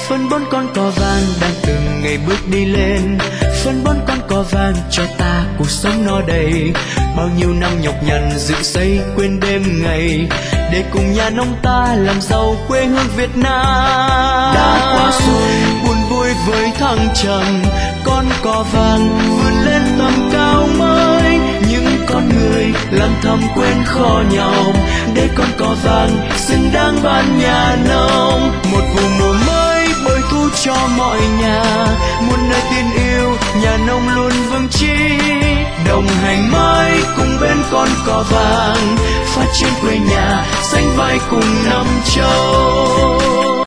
phân bón con cò vàng đang từng ngày bước đi lên, phân bón con cò vàng cho ta cuộc sống no đầy. Bao nhiêu năm nhọc nhằn dựng xây quên đêm ngày, để cùng nhà nông ta làm giàu quê hương Việt Nam. Đã qua rồi buồn vui với thăng trầm, con cò vàng vươn lên tầm cao mới. Những con người làm thầm quên khó nhau, để con cò vàng xứng đáng ban nhà nông. Một vùng mùa mới bội thu cho mọi nhà, muôn nơi tin yêu nhà nông luôn vững chí. Đồng hành mãi cùng bên con cò vàng, phát triển quê nhà sánh vai cùng năm châu.